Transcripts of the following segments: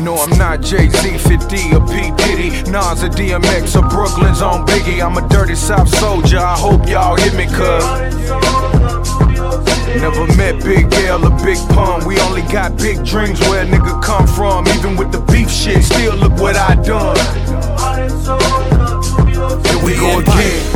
No, I'm not Jay-Z, 50 or P. Diddy, Nas or DMX or Brooklyn's on Biggie. I'm a dirty South soldier, I hope y'all hear me, cuz never met Big L or Big Pun. We only got big dreams where a nigga come from. Even with the beef shit, still look what I done. Here we go again.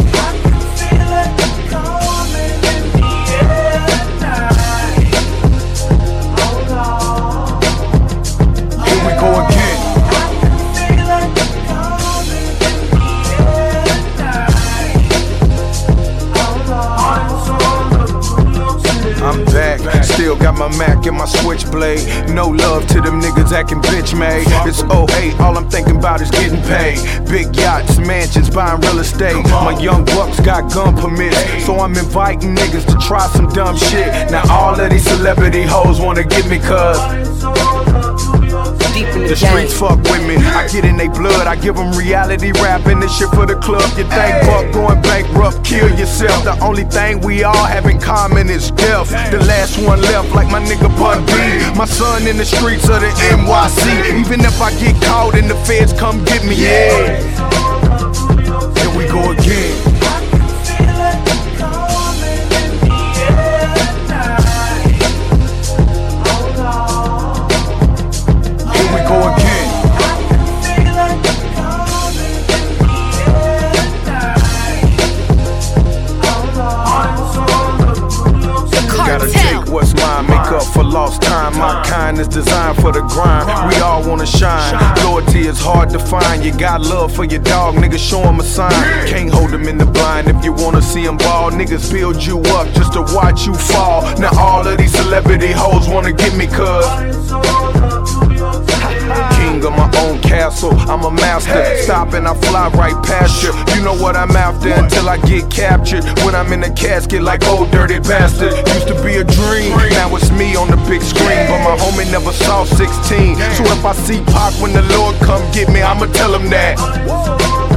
I'm back, still got my Mac and my switchblade. No love to them niggas acting bitch made. It's 08, all I'm thinking about is getting paid. Big yachts, mansions, buying real estate. My young bucks got gun permits, so I'm inviting niggas to try some dumb shit. Now all of these celebrity hoes wanna get me, cuz the streets fuck with me, I get in they blood, I give them reality rap and this shit for the club. You think Buck going bankrupt, kill yourself. The only thing we all have in common is death. The last one left like my nigga Bun B. My son in the streets of the NYC. Even if I get caught and the feds come get me, yeah. Here we go again. What's mine, make up for lost time. My kind is designed for the grind. We all wanna shine. Loyalty is hard to find. You got love for your dog, nigga, show him a sign. Can't hold him in the blind if you wanna see him ball. Niggas build you up just to watch you fall. Now all of these celebrity hoes wanna get me, cuz king of my own castle, I'm a master. Stop and I fly right past you. You know what I'm after until I get captured. When I'm in the casket like old dirty bastard. Used to be a dream, now it's me on the big screen. But my homie never saw 16. So if I see Pac when the Lord come get me, I'ma tell him that